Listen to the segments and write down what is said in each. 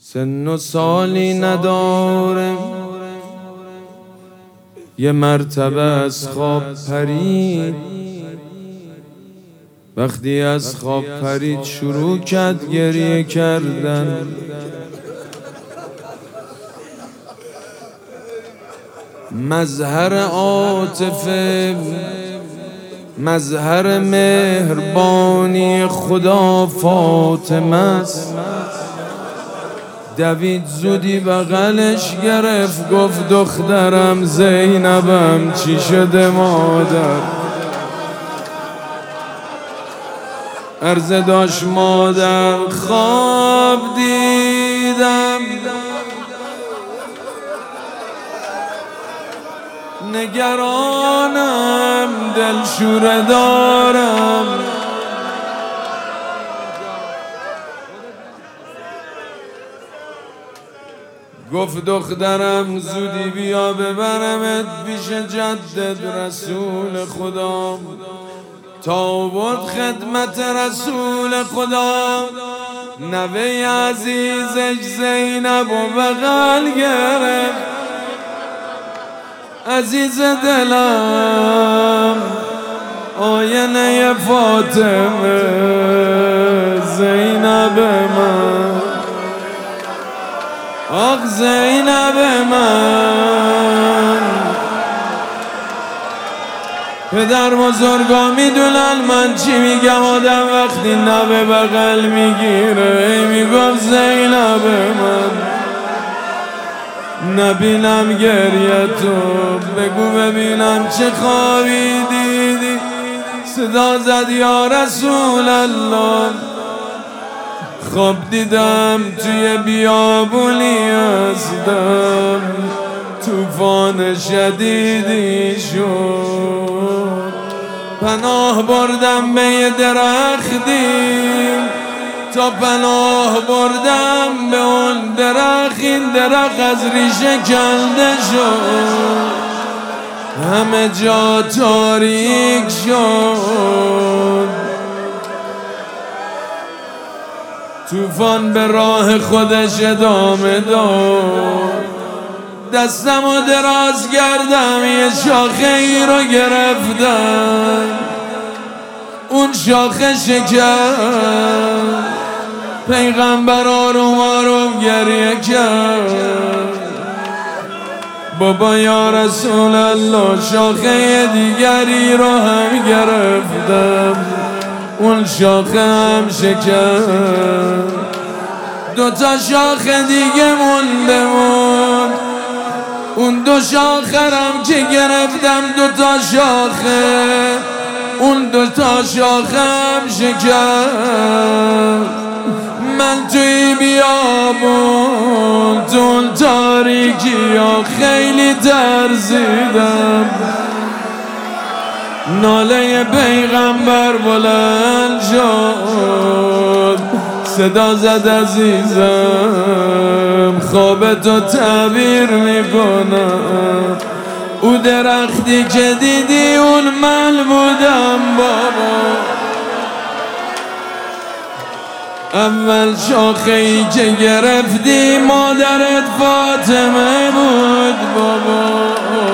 سن و سالی نداره، یه مرتبه از خواب پرید. وقتی از خواب پرید شروع کرد گریه کردن. مظهر عاطفه، مظهر مهربانی خدا فاطمه است. دوید زودی بغلش گرفت، گفت دخترم زینبم چی شده مادر؟ عرضه داشت مادر خواب دیدم، نگرانم دلشوره دارم. گفت دخترم زودی بیا ببرمت پیش جدت رسول خدا. تا برد خدمت رسول خدا، نوه عزیزش زینب و بغل گرفت. عزیز دلم آینه فاطمه زینب من، آخ زینب من. پدر بزرگا میدونن من چی میگم. آدم وقتی نوه بغل میگیره میگم زینب من، نبینم گریه تو، بگو ببینم چه خوابی دیدی. صدا زد یا رسول الله، خواب دیدم توی بیابونی هستم، طوفان شدیدی شد. پناه بردم به یه درختی، تا پناه بردم به اون درخت، این درخت از ریشه کنده شد، همه جا تاریک شد. طوفان به راه خودش ادامه داد. دستم و دراز کردم یه شاخه ای رو گرفتم، اون شاخه شکست. پیغمبر آروم آروم گریه کرد، بابا یا رسول الله شاخه دیگری رو هم گرفتم، اون شاخه هم شکست. دوتا شاخه دیگه مونده بود، اون دو شاخرم که گرفتم دوتا شاخه، اون دوتا شاخه هم شکست. من توی بیابون تو تاریکی ها خیلی ترسیدم. ناله پیغمبر بلند شد، صدا زد عزیزم خواب تو تعبیر میکنم. او درختی که دیدی اون من بودم بابا. اول شاخه ای که گرفتی مادرت فاطمه بود بابا.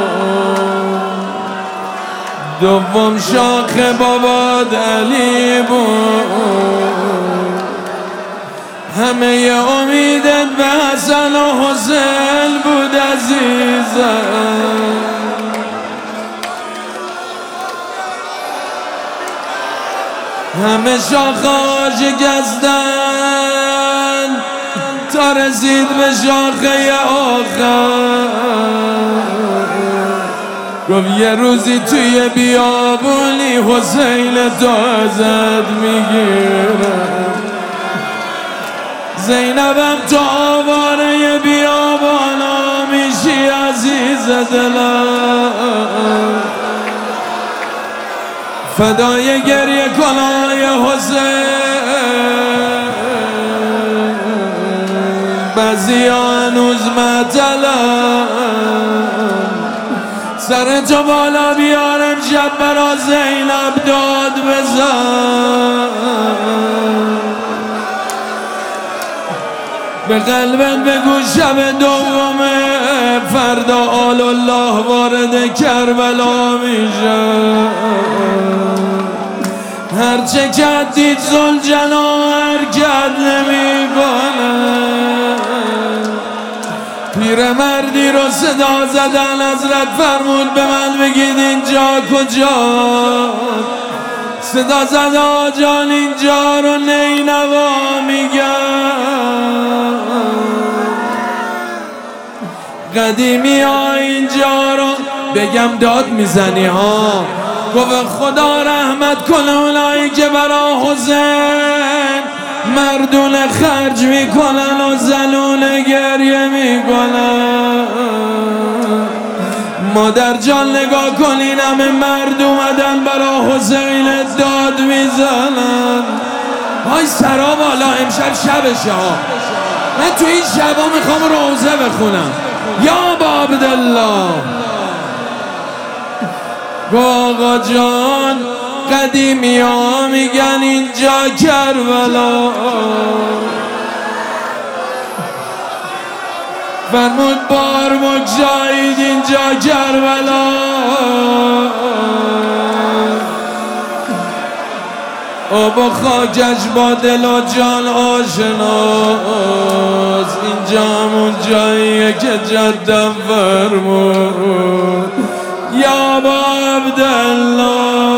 دوم شاخه بابات علی بود. همه امیدت به حسن و حسین بود عزیزم. همه شاخه‌ها شکستن تا رسید به شاخه آخر. گفت یه روزی توی بیابونی حسین تو ازت میگیرم. زینبم تو آواره بیابانا میشی عزیز دلم. فدای گریه کنای حسین، بعضی هنوز معطلم. سر تو بالا بیارم شب برا زینب داد بزن. به قلبت بگو شب دومه فردا آل الله وارد کربلا میشه. هرچه کردید ذوالجلال حرکت نمیکنه. پیرمردی رو صدا زدن، حضرت فرمود به من بگید اینجا کجا. صدا زد آجان اینجا رو نینوا میگن. قدیمی ها اینجا رو بگم داد میزنی ها. گفت خدا رحمت کنه اونایی که برا حسین مردون خرج میکنن و زنون گریه میکنن. مادر جان نگاه کنین همه مرد اومدن برا حسین داد میزنن. های سرا بالا امشب شبشه ها. من تو این شبا میخوام روزه بخونم. یا با عبدالله آقا جان قدیمی ها میگن اینجا کربلا. فرمود بار مجاهد اینجا کربلا. آبا خاکش با دل و جان آشناس. اینجا همون جاییه که جدم فرمود یا با عبدالله.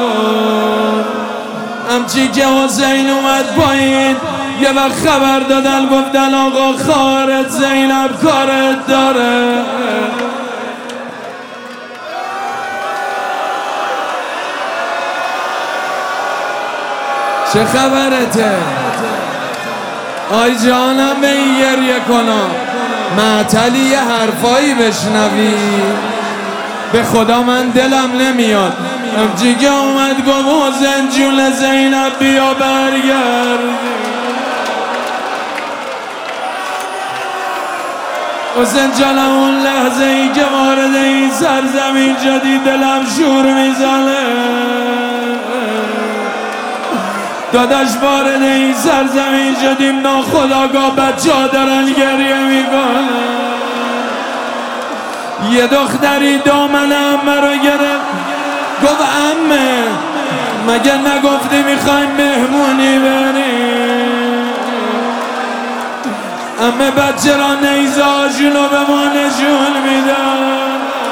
همچی که حسین اومد پایین یه وقت خبر دادن گفتن آقا خارت زینب کارت داره. چه خبرته؟ آی جانم به این گریه کنم معطلی یه حرفایی بشنوی. به خدا من دلم نمیاد. همچی که اومد گفت حسین جون زینب بیا برگرد. حسین جانم اون لحظه ای که وارد این سرزمین شدی دلم شور میزنه. داداش وارد این سرزمین شدیم ناخودآگاه بچه ها دارن گریه میکنن. یه دختری دامن عمه رو گرفت گفت عمه مگه نگفتی میخوایم مهمونی بریم؟ عمه بچه را نیزه هاشونو به ما نشون میدن.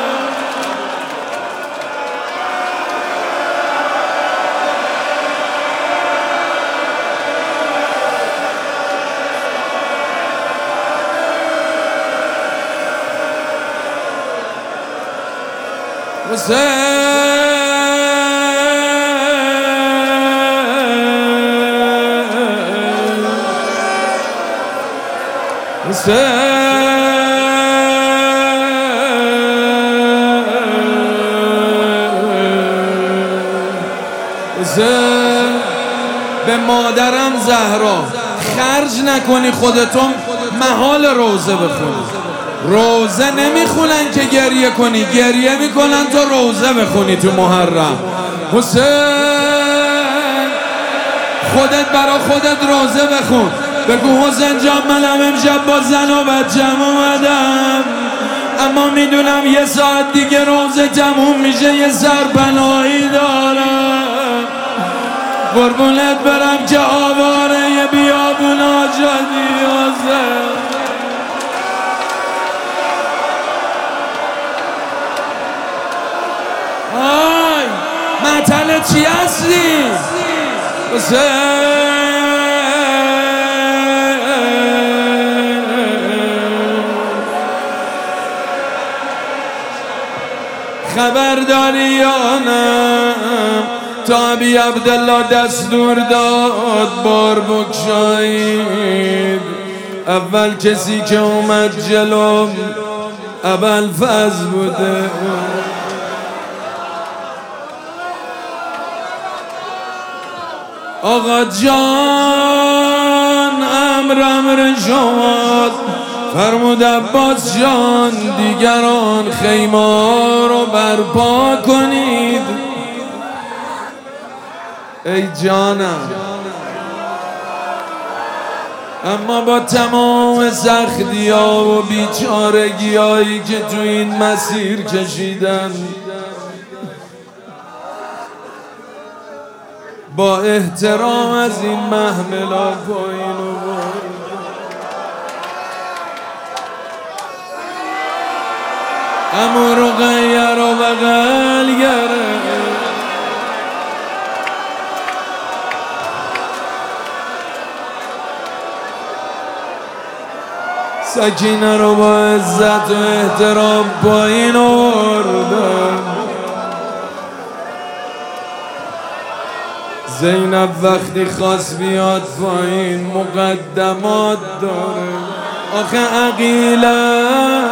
به مادرم زهرا خرج نکنی خودتون محال روزه بخونی. روزه نمیخونن که گریه کنی، گریه میکنن تا روزه بخونی تو محرم. حسین خودت برا خودت روزه بخون. بگو حسین جان منم امشب با زن و بچم اومدم اما میدونم یه ساعت دیگه روزه تموم میشه یه سرپناهی دارم. قربونت برم که آواره یه بیابون آجادی حسین. آی معطل چی هستی؟ حسین خبرداری یا نه تا ابی عبدالله دستور داد بار بگشایید. اول کسی که اومد جلو ابوالفضل بوده. آقا جان امر شما فرمود عباس جان دیگران خیمه رو برپا کنید. ای جانم اما با تمام سختی ها و بیچارگی هایی که تو این مسیر کشیدن، با احترام از این محملا پایین آورد. اما رقیه رو بغل گرفت، سکینه رو با عزت و احترام پایین آوردن. زینب وقتی خواست بیاد پایین مقدمات داره، آخه عقیله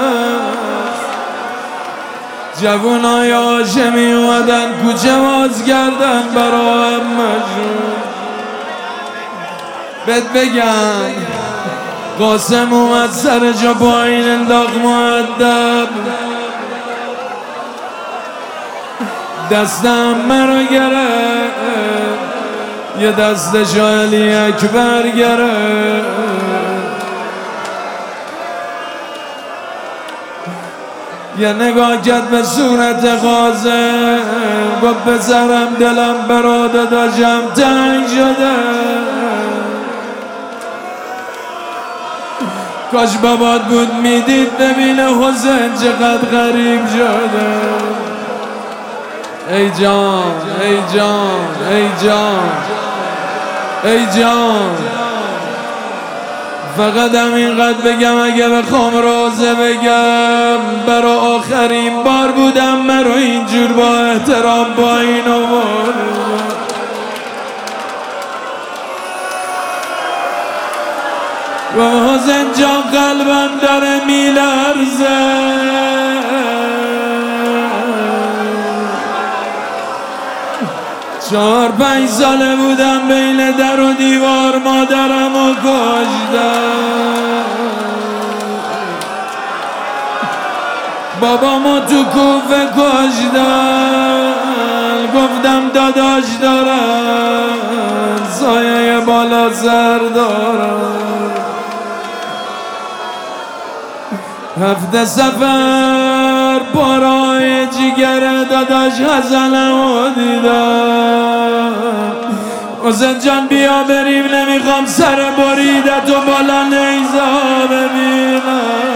جوانای هاشمی اومدن کوچه باز کردن برا همشون. بهت بگم قاسم اومد سر جا پایین انداخت مؤدب، دستم مرا گرفت، یه دستش علی اکبر گرفت. یه نگاه کرد به صورت قاسم، گفت پسرم دلم برا داداشم تنگ شده، کاش بابات بود میدید ببینه حسین چقدر غریب شده. ای جان ای جان ای جان ای جان، فقط همینقدر بگم اگه بخوام روزه بگم، برا آخرین بار بودم مرا اینجور با احترام پایین آورد. و حسین جان قلبم داره میلرزه، چهار پنج ساله بودم بین در و دیوار مادرم و کشتم، بابامو تو کوفه کشتم، گفتم داداش دارم سایه بالا سر دارم. هفته سفر پارای جگر داداش حسنمو دیدم، حسین جان بیا بریم نمیخوام سر بریدت و بالا نیزا ببینم.